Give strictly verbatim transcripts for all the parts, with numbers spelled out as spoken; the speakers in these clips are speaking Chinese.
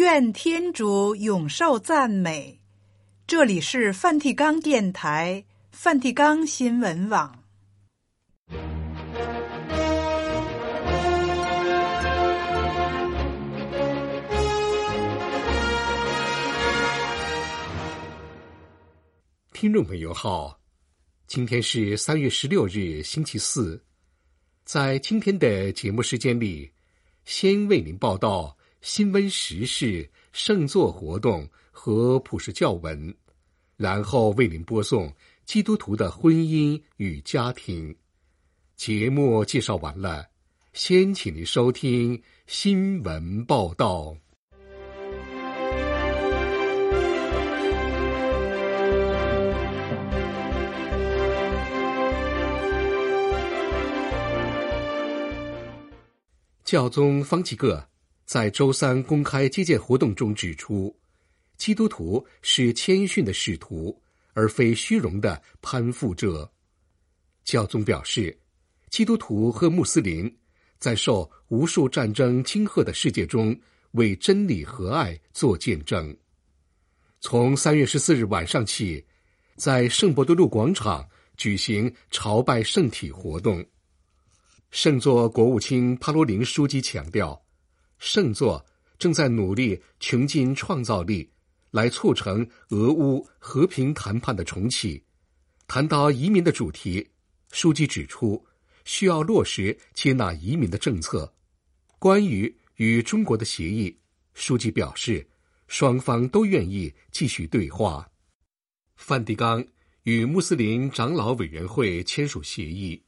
愿天主永受赞美。这里是梵蒂冈电台、梵蒂冈新闻网。 听众朋友好，今天是三月十六日，星期四。在今天的节目时间里，先为您报道新闻时事、圣座活动和普世教文，然后为您播送基督徒的婚姻与家庭。节目介绍完了，先请您收听新闻报道。教宗方济各在周三公开接见活动中指出，基督徒是谦逊的使徒，而非虚荣的攀附者。教宗表示，基督徒和穆斯林在受无数战争惊吓的世界中，为真理和爱做见证。从三月十四日晚上起，在圣伯多禄广场举行朝拜圣体活动。圣座国务卿帕罗林书记强调，圣座正在努力穷尽创造力，来促成俄乌和平谈判的重启。谈到移民的主题，书记指出，需要落实接纳移民的政策。关于与中国的协议，书记表示，双方都愿意继续对话。梵蒂冈与穆斯林长老委员会签署协议。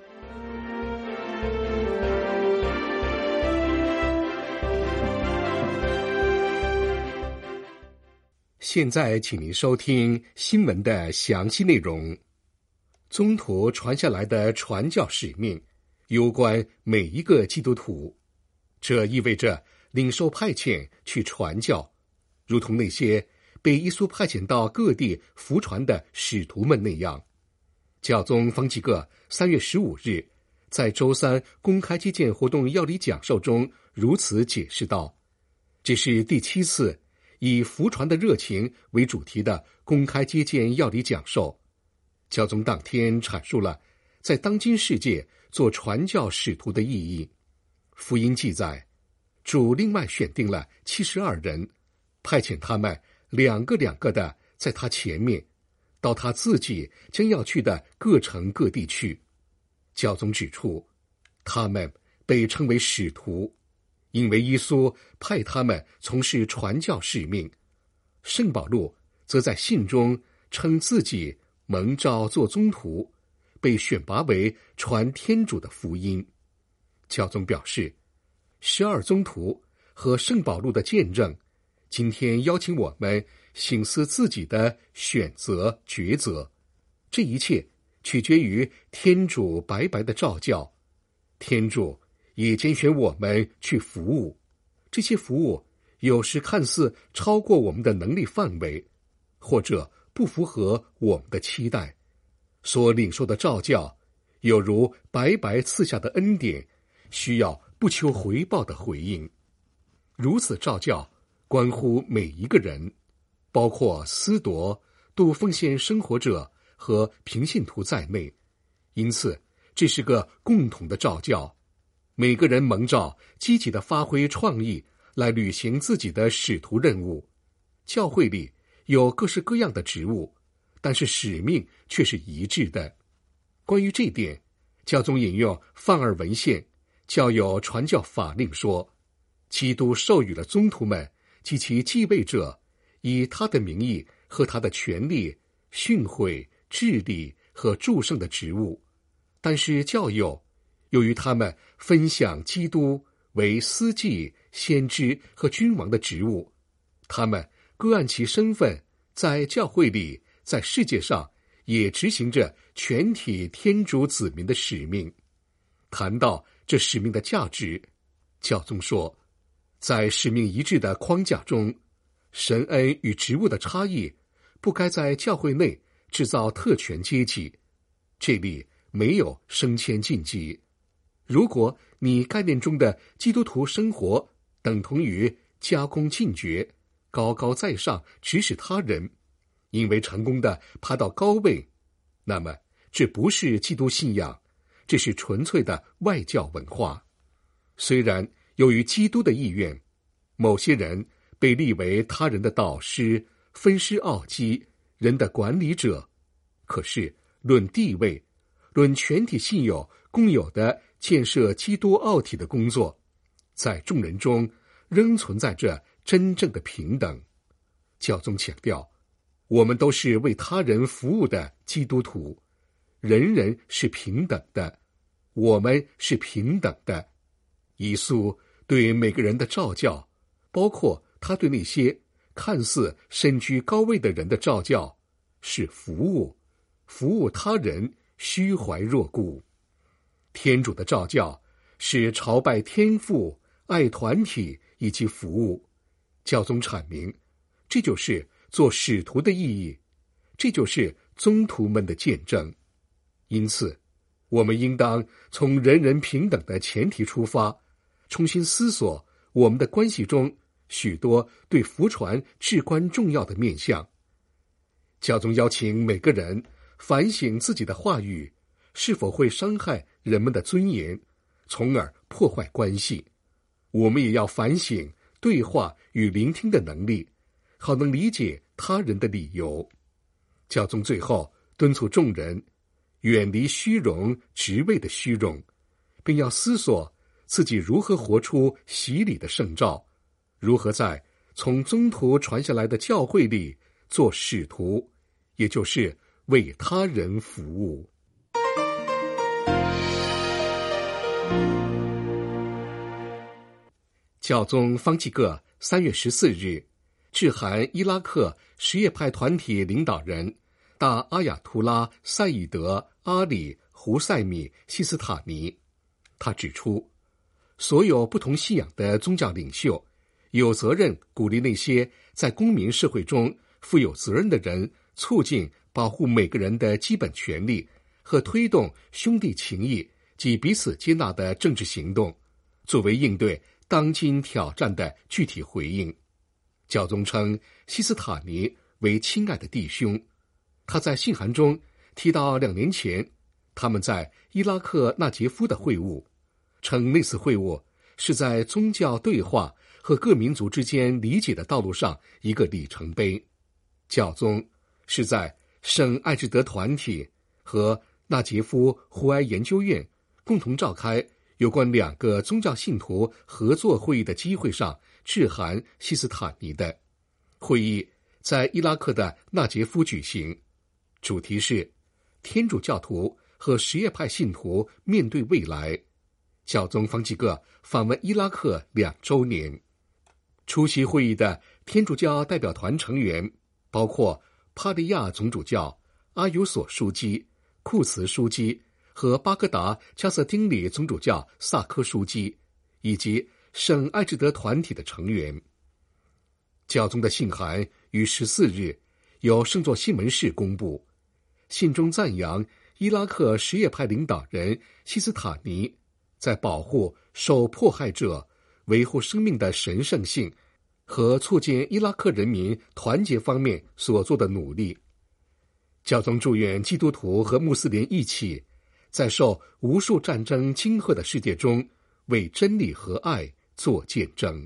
现在请您收听新闻的详细内容。宗徒传下来的传教使命攸关每一个基督徒，这意味着领受派遣去传教，如同那些被耶稣派遣到各地福传的使徒们那样。教宗方济各三月十五日在周三公开接见活动要理讲授中如此解释道，这是第七次以福传的热情为主题的公开接见要理讲授。教宗当天阐述了在当今世界做传教使徒的意义。福音记载，主另外选定了七十二人，派遣他们两个两个的在他前面，到他自己将要去的各城各地去。教宗指出，他们被称为使徒，因为耶稣派他们从事传教使命。圣保禄则在信中称自己蒙召做宗徒，被选拔为传天主的福音。教宗表示，十二宗徒和圣保禄的见证，今天邀请我们省思自己的选择抉择。这一切取决于天主白白的召教，天主也拣选我们去服务。这些服务有时看似超过我们的能力范围，或者不符合我们的期待。所领受的召教有如白白赐下的恩典，需要不求回报的回应。如此召教关乎每一个人，包括司铎、度奉献生活者和平信徒在内。因此这是个共同的召教，每个人蒙召积极地发挥创意来履行自己的使徒任务。教会里有各式各样的职务，但是使命却是一致的。关于这点，教宗引用范尔文献教友传教法令说，基督授予了宗徒们及其继位者以他的名义和他的权力训诲、治理和祝圣的职务。但是教友由于他们分享基督为司祭、先知和君王的职务，他们各按其身份在教会里、在世界上也执行着全体天主子民的使命。谈到这使命的价值，教宗说，在使命一致的框架中，神恩与职务的差异不该在教会内制造特权阶级。这里没有升迁晋级。如果你概念中的基督徒生活等同于加功进爵，高高在上，指使他人，因为成功的爬到高位，那么这不是基督信仰，这是纯粹的外教文化。虽然由于基督的意愿，某些人被立为他人的导师、分施奥基、人的管理者，可是论地位，论全体信友共有的建设基督奥体的工作，在众人中仍存在着真正的平等。教宗强调，我们都是为他人服务的基督徒，人人是平等的，我们是平等的。耶稣对每个人的召教，包括他对那些看似身居高位的人的召教，是服务，服务他人，虚怀若谷。天主的召教是朝拜天父，爱团体以及服务。教宗阐明，这就是做使徒的意义，这就是宗徒们的见证。因此，我们应当从人人平等的前提出发，重新思索我们的关系中许多对福传至关重要的面向。教宗邀请每个人反省自己的话语是否会伤害人们的尊严，从而破坏关系。我们也要反省对话与聆听的能力，好能理解他人的理由。教宗最后敦促众人远离虚荣职位的虚荣，并要思索自己如何活出洗礼的圣召，如何在从宗徒传下来的教会里做使徒，也就是为他人服务。教宗方济各三月十四日致函伊拉克什叶派团体领导人大阿亚图拉赛义德阿里胡塞米西斯塔尼。他指出，所有不同信仰的宗教领袖有责任鼓励那些在公民社会中负有责任的人，促进保护每个人的基本权利和推动兄弟情谊及彼此接纳的政治行动，作为应对当今挑战的具体回应。教宗称西斯塔尼为亲爱的弟兄。他在信函中提到两年前他们在伊拉克纳杰夫的会晤，称那次会晤是在宗教对话和各民族之间理解的道路上一个里程碑。教宗是在圣艾智德团体和纳杰夫胡埃研究院共同召开有关两个宗教信徒合作会议的机会上致函西斯塔尼的。会议在伊拉克的纳杰夫举行，主题是天主教徒和什叶派信徒面对未来。教宗方济各访问伊拉克两周年。出席会议的天主教代表团成员包括帕利亚总主教、阿尤索枢机、库茨枢机和巴格达加瑟丁里总主教萨科枢机，以及圣艾智德团体的成员。教宗的信函于十四日由圣座新闻室公布，信中赞扬伊拉克什叶派领导人西斯塔尼在保护受迫害者、维护生命的神圣性和促进伊拉克人民团结方面所做的努力。教宗祝愿基督徒和穆斯林一起在受无数战争惊吓的世界中为真理和爱做见证。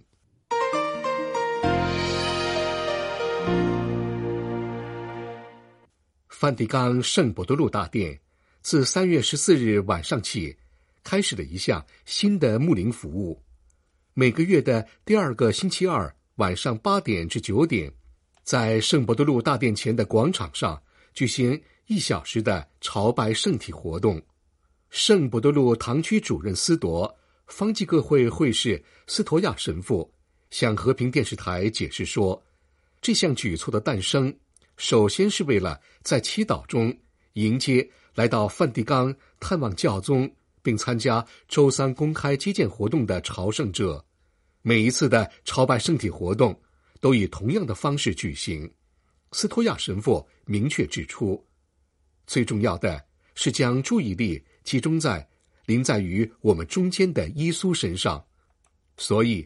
梵蒂冈圣伯多禄大殿自三月十四日晚上起开始了一项新的牧灵服务，每个月的第二个星期二晚上八点至九点，在圣伯多禄大殿前的广场上举行一小时的朝拜圣体活动。圣伯多禄堂区主任司铎方济各会会士斯托亚神父向和平电视台解释说，这项举措的诞生首先是为了在祈祷中迎接来到梵蒂冈探望教宗并参加周三公开接见活动的朝圣者。每一次的朝拜圣体活动都以同样的方式举行。斯托亚神父明确指出，最重要的是将注意力集中在临在于我们中间的耶稣身上，所以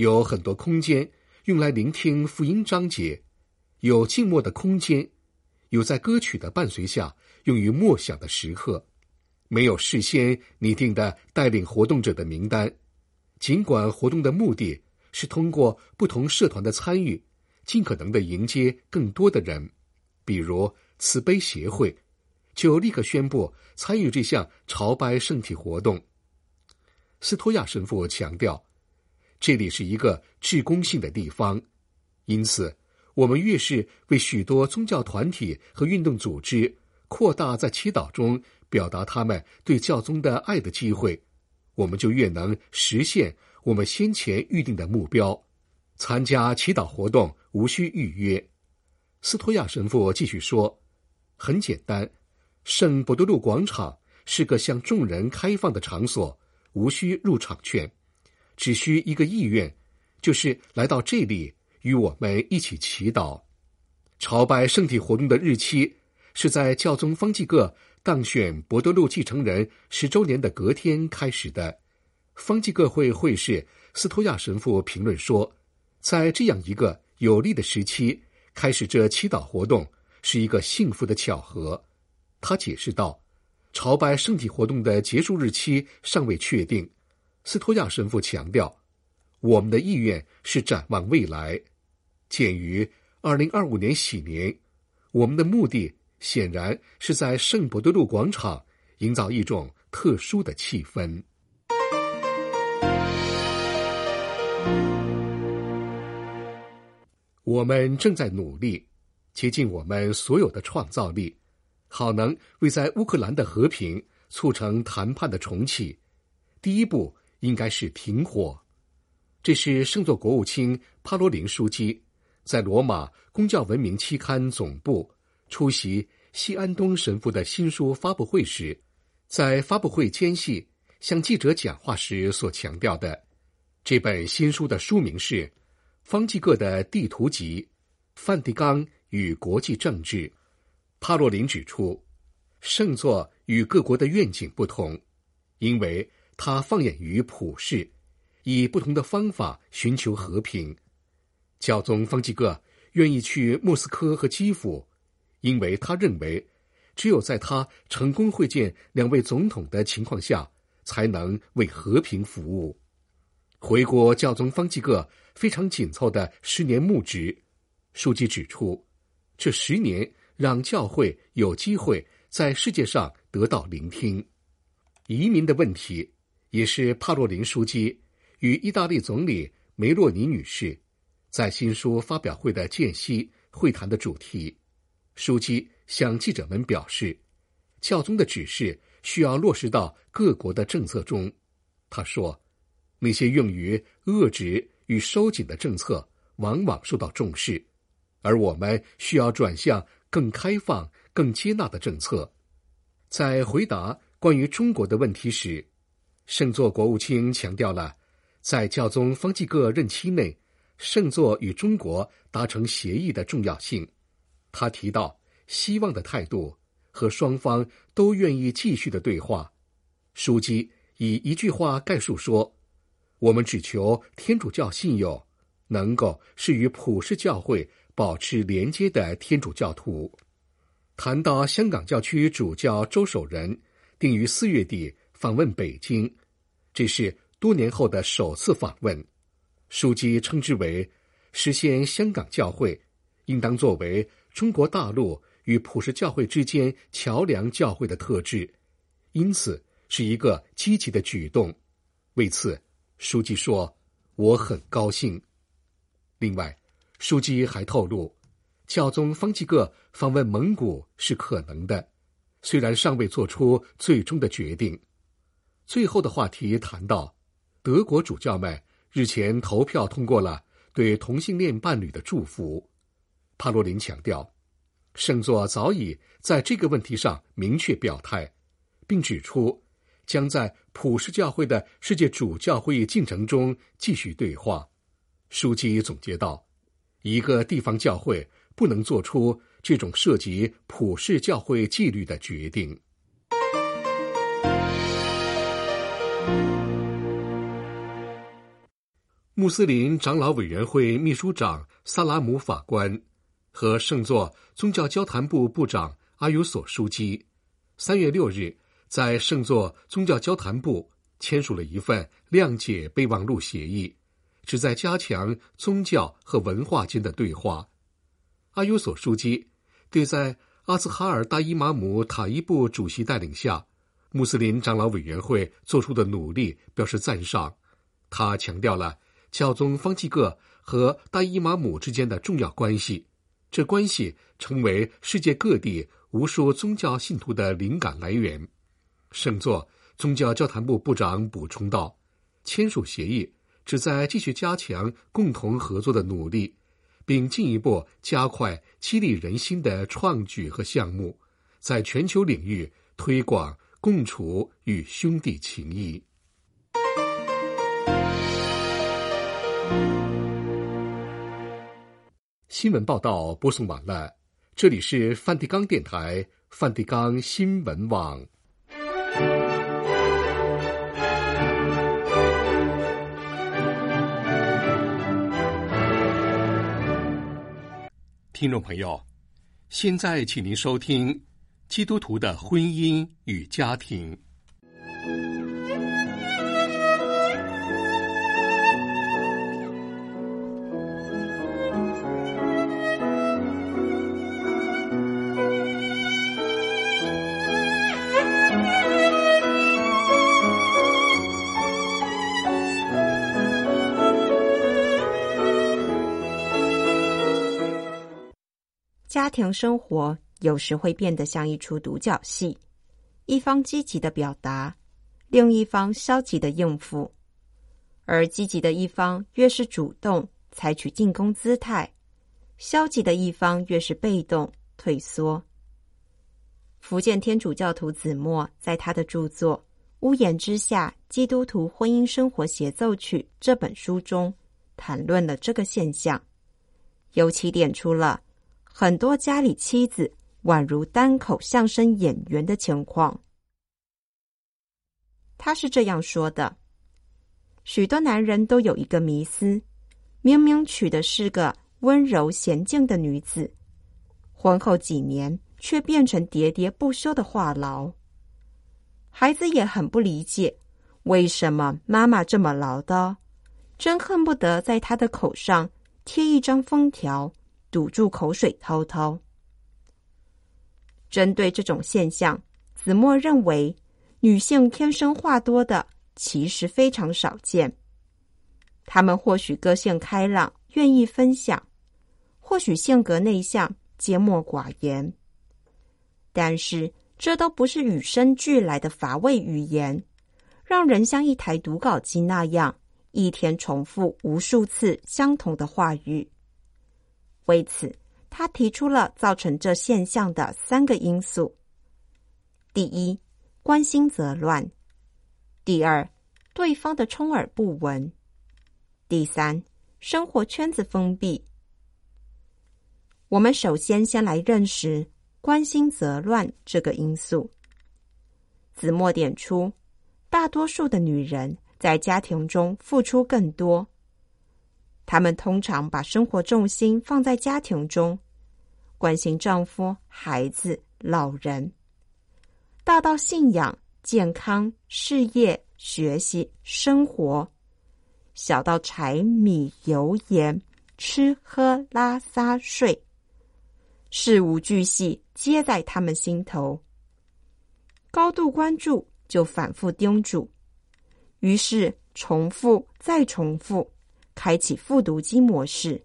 有很多空间用来聆听福音章节，有静默的空间，有在歌曲的伴随下用于默想的时刻，没有事先拟定的带领活动者的名单。尽管活动的目的是通过不同社团的参与，尽可能地迎接更多的人，比如慈悲协会就立刻宣布参与这项朝拜圣体活动。斯托亚神父强调，这里是一个志工性的地方，因此我们越是为许多宗教团体和运动组织扩大在祈祷中表达他们对教宗的爱的机会，我们就越能实现我们先前预定的目标。参加祈祷活动无需预约。斯托亚神父继续说，很简单，圣伯多禄广场是个向众人开放的场所，无需入场券，只需一个意愿，就是来到这里与我们一起祈祷。朝拜圣体活动的日期是在教宗方济各当选伯多禄继承人十周年的隔天开始的。方济各会会士斯托亚神父评论说，在这样一个有利的时期开始这祈祷活动是一个幸福的巧合。他解释道，朝拜圣体活动的结束日期尚未确定。斯托亚神父强调，我们的意愿是展望未来。鉴于二零二五年喜年，我们的目的显然是在圣伯多禄广场营造一种特殊的气氛。我们正在努力，竭尽我们所有的创造力，好能为在乌克兰的和平促成谈判的重启。第一步应该是停火。这是圣座国务卿帕罗林书记在罗马公教文明期刊总部出席西安东神父的新书发布会时，在发布会间隙向记者讲话时所强调的。这本新书的书名是方济各的地图集：梵蒂冈与国际政治。帕洛林指出，圣座与各国的愿景不同，因为它放眼于普世，以不同的方法寻求和平。教宗方济各愿意去莫斯科和基辅，因为他认为只有在他成功会见两位总统的情况下，才能为和平服务。回国教宗方济各非常紧凑的十年牧职，书记指出，这十年让教会有机会在世界上得到聆听。移民的问题也是帕洛林书记与意大利总理梅洛尼女士在新书发表会的间隙会谈的主题。书记向记者们表示，教宗的指示需要落实到各国的政策中。他说，那些用于遏制与收紧的政策往往受到重视，而我们需要转向更开放、更接纳的政策。在回答关于中国的问题时，圣座国务卿强调了在教宗方济各任期内，圣座与中国达成协议的重要性。他提到希望的态度和双方都愿意继续的对话。书记以一句话概述说，我们只求天主教信友能够是与普世教会保持连接的天主教徒。谈到香港教区主教周守仁定于四月底访问北京，这是多年后的首次访问。书记称之为实现香港教会应当作为中国大陆与普世教会之间桥梁教会的特质，因此是一个积极的举动。为此，书记说，我很高兴。另外，书记还透露，教宗方济各访问蒙古是可能的，虽然尚未做出最终的决定。最后的话题谈到，德国主教们日前投票通过了对同性恋伴侣的祝福。帕罗林强调，圣座早已在这个问题上明确表态，并指出将在普世教会的世界主教会议进程中继续对话。书记总结道，一个地方教会不能做出这种涉及普世教会纪律的决定。 穆斯林长老委员会秘书长萨拉姆法官和圣座宗教交谈部部长阿尤索书记三月六日在圣座宗教交谈部签署了一份谅解备忘录协议，旨在加强宗教和文化间的对话。阿尤索书记对在阿兹哈尔大伊玛姆塔伊布主席带领下穆斯林长老委员会做出的努力表示赞赏。他强调了教宗方济各和大伊玛姆之间的重要关系，这关系成为世界各地无数宗教信徒的灵感来源。圣座宗教交谈部部长补充道，签署协议旨在继续加强共同合作的努力，并进一步加快激励人心的创举和项目，在全球领域推广共处与兄弟情谊。新闻报道播送完了，这里是梵蒂冈电台梵蒂冈新闻网。听众朋友，现在请您收听基督徒的婚姻与家庭。 家庭生活有时会变得像一出独角戏，一方积极的表达，另一方消极的应付，而积极的一方越是主动采取进攻姿态，消极的一方越是被动退缩。福建天主教徒子墨在他的著作《屋檐之下：基督徒婚姻生活协奏曲》这本书中谈论了这个现象，尤其点出了很多家里妻子宛如单口相声演员的情况。他是这样说的：许多男人都有一个迷思，明明娶的是个温柔娴静的女子，婚后几年却变成喋喋不休的话痨。孩子也很不理解，为什么妈妈这么唠叨，真恨不得在她的口上贴一张封条，堵住口水滔滔。针对这种现象，子墨认为女性天生话多的其实非常少见。她们或许个性开朗，愿意分享，或许性格内向，缄默寡言，但是这都不是与生俱来的乏味语言，让人像一台读稿机那样一天重复无数次相同的话语。为此，他提出了造成这现象的三个因素：第一，关心则乱；第二，对方的充耳不闻；第三，生活圈子封闭。我们首先先来认识关心则乱这个因素。子墨点出，大多数的女人在家庭中付出更多，她们通常把生活重心放在家庭中，关心丈夫、孩子、老人，大到信仰、健康、事业、学习、生活，小到柴米油盐、吃喝拉撒睡，事无巨细皆在他们心头。高度关注就反复叮嘱，于是重复再重复，开启复读机模式。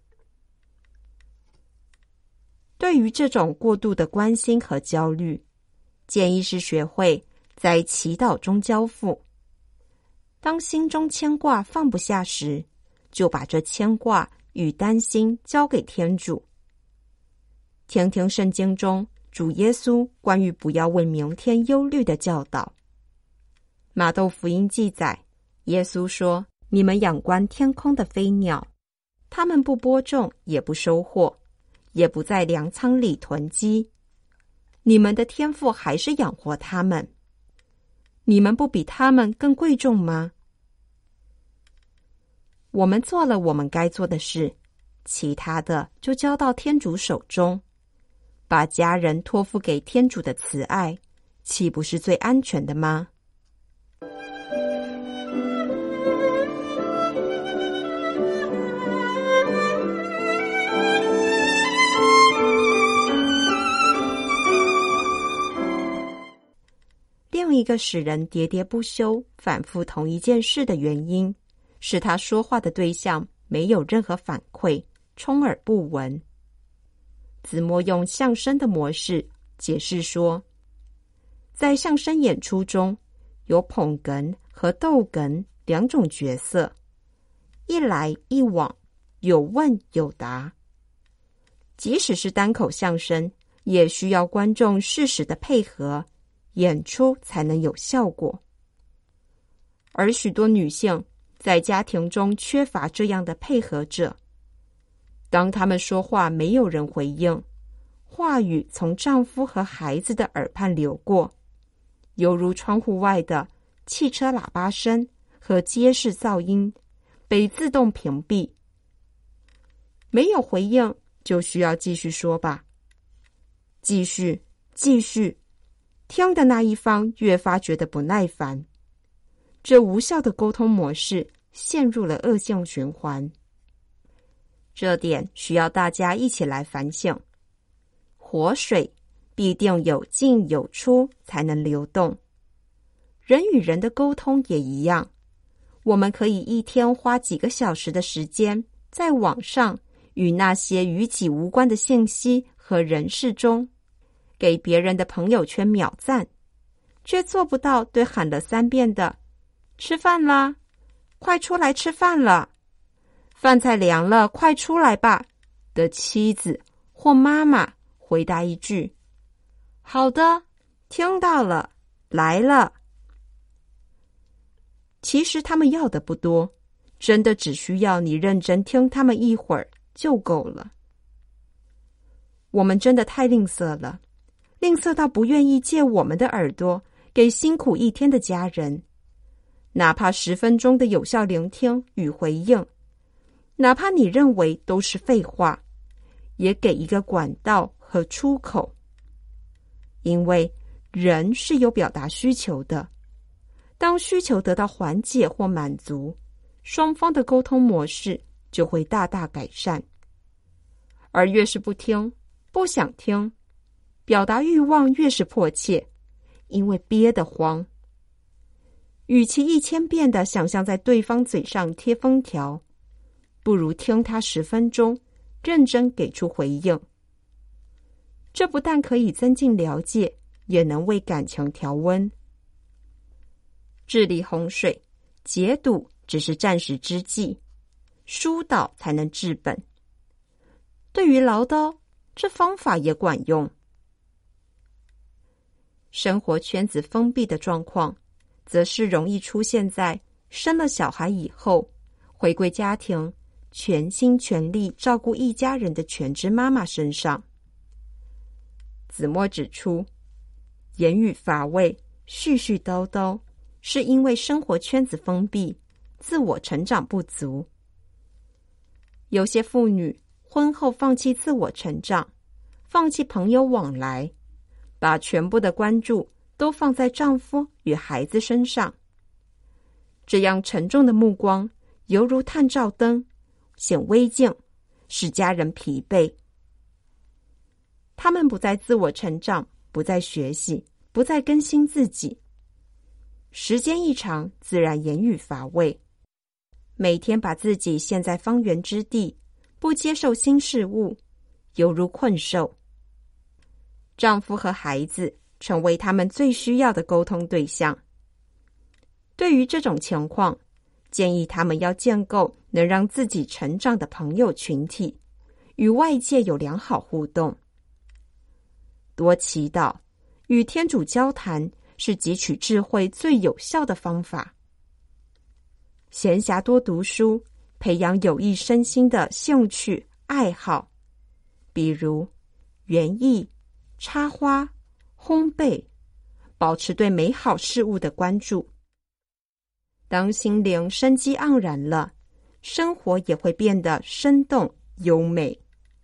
对于这种过度的关心和焦虑，建议是学会在祈祷中交付。当心中牵挂放不下时，就把这牵挂与担心交给天主。听听圣经中主耶稣关于不要为明天忧虑的教导。马窦福音记载，耶稣说，你们仰观天空的飞鸟，它们不播种，也不收获，也不在粮仓里囤积，你们的天父还是养活它们，你们不比它们更贵重吗？ 我们做了我们该做的事，其他的就交到天主手中，把家人托付给天主的慈爱，岂不是最安全的吗？另一个使人喋喋不休、反复同一件事的原因，是他说话的对象没有任何反馈，充耳不闻。子墨用相声的模式解释说，在相声演出中，有捧哏和逗哏两种角色，一来一往，有问有答。即使是单口相声，也需要观众适时的配合，演出才能有效果。而许多女性在家庭中缺乏这样的配合者，当她们说话没有人回应，话语从丈夫和孩子的耳畔流过，犹如窗户外的汽车喇叭声和街市噪音，被自动屏蔽。没有回应，就需要继续说吧。继续，继续，听的那一方越发觉得不耐烦。这无效的沟通模式陷入了恶性循环。这点需要大家一起来反省。活水必定有进有出才能流动。人与人的沟通也一样，我们可以一天花几个小时的时间在网上与那些与己无关的信息和人事中给别人的朋友圈秒赞，却做不到对喊了三遍的吃饭了，快出来吃饭了，饭菜凉了，快出来吧的妻子或妈妈回答一句好的，听到了，来了。其实他们要的不多，真的只需要你认真听他们一会儿就够了。我们真的太吝啬了，吝啬到不愿意借我们的耳朵给辛苦一天的家人，哪怕十分钟的有效聆听与回应，哪怕你认为都是废话，也给一个管道和出口。因为人是有表达需求的，当需求得到缓解或满足，双方的沟通模式就会大大改善。而越是不听，不想听，表达欲望越是迫切，因为憋得慌。与其一千遍地想象在对方嘴上贴封条，不如听他十分钟，认真给出回应。这不但可以增进了解，也能为感情调温。治理洪水，解堵只是暂时之计，疏导才能治本。对于唠叨，这方法也管用。生活圈子封闭的状况，则是容易出现在生了小孩以后，回归家庭，全心全力照顾一家人的全职妈妈身上。子墨指出，言语乏味、絮絮叨叨，是因为生活圈子封闭，自我成长不足。有些妇女婚后放弃自我成长，放弃朋友往来，把全部的关注都放在丈夫与孩子身上。这样沉重的目光，犹如探照灯，显微镜，使家人疲惫。他们不再自我成长，不再学习，不再更新自己。时间一长，自然言语乏味。每天把自己陷在方圆之地，不接受新事物，犹如困兽。丈夫和孩子成为他们最需要的沟通对象。对于这种情况，建议他们要建构能让自己成长的朋友群体，与外界有良好互动。多祈祷，与天主交谈是汲取智慧最有效的方法。闲暇多读书，培养有益身心的兴趣爱好，比如园艺、插花、烘焙，保持对美好事物的关注。当心灵生机盎然了， 生活也会变得生动优美。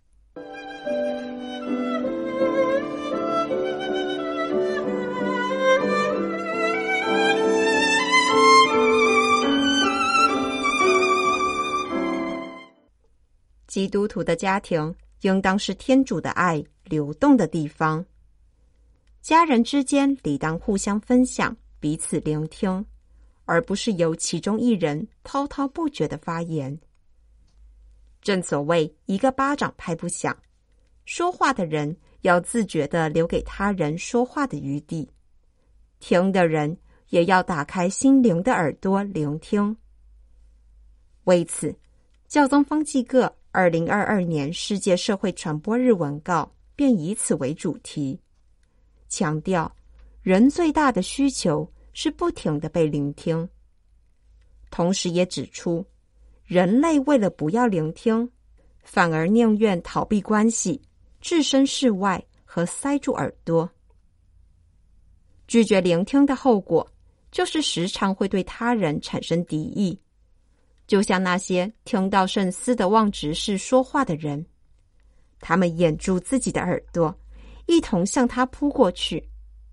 基督徒的家庭应当是天主的爱流动的地方，家人之间理当互相分享，彼此聆听，而不是由其中一人滔滔不绝的发言。正所谓一个巴掌拍不响，说话的人要自觉地留给他人说话的余地，听的人也要打开心灵的耳朵聆听。为此，教宗方济各二零二二年世界社会传播日文告便以此为主题，强调人最大的需求是不停地被聆听，同时也指出人类为了不要聆听，反而宁愿逃避关系，置身事外和塞住耳朵。拒绝聆听的后果就是时常会对他人产生敌意，就像那些听到圣斯德旺执事说话的人，他们掩住自己的耳朵，一同向他扑过去。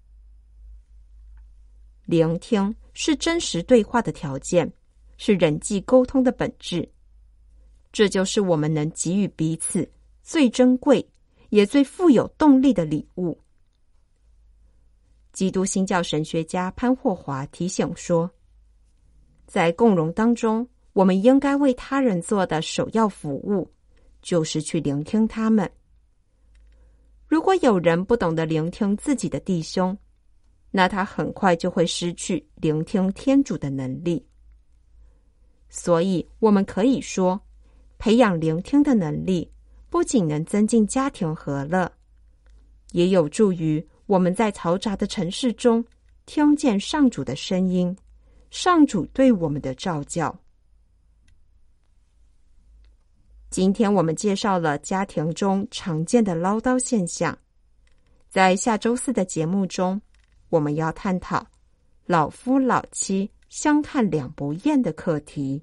聆听是真实对话的条件，是人际沟通的本质，这就是我们能给予彼此最珍贵也最富有动力的礼物。基督新教神学家潘霍华提醒说，在共融当中，我们应该为他人做的首要服务，就是去聆听他们。如果有人不懂得聆听自己的弟兄，那他很快就会失去聆听天主的能力。所以我们可以说，培养聆听的能力，不仅能增进家庭和乐，也有助于我们在嘈杂的城市中听见上主的声音，上主对我们的召叫。今天我们介绍了家庭中常见的唠叨现象，在下周四的节目中，我们要探讨老夫老妻相看两不厌的课题。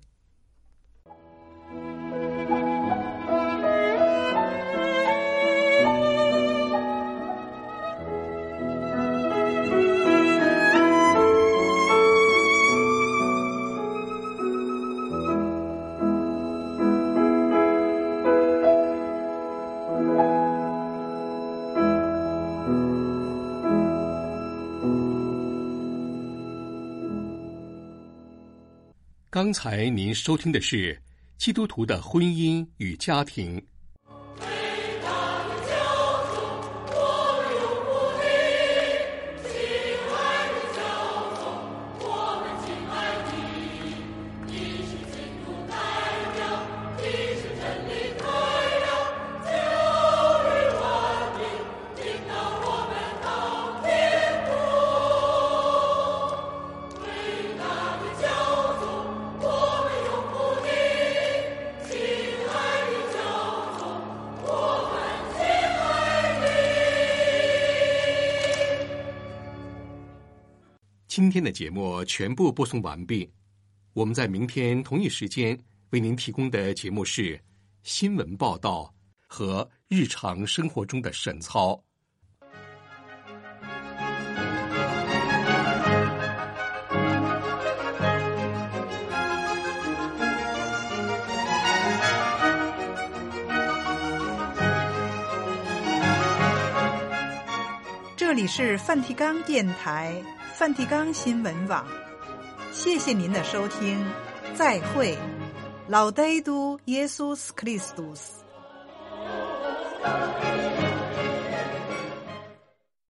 刚才您收听的是基督徒的婚姻与家庭。今天的节目全部播送完毕，我们在明天同一时间为您提供的节目是新闻报道和日常生活中的神操。 这里是梵蒂冈电台梵蒂冈新闻网，谢谢您的收听，再会。Laudetur Jesus Christus。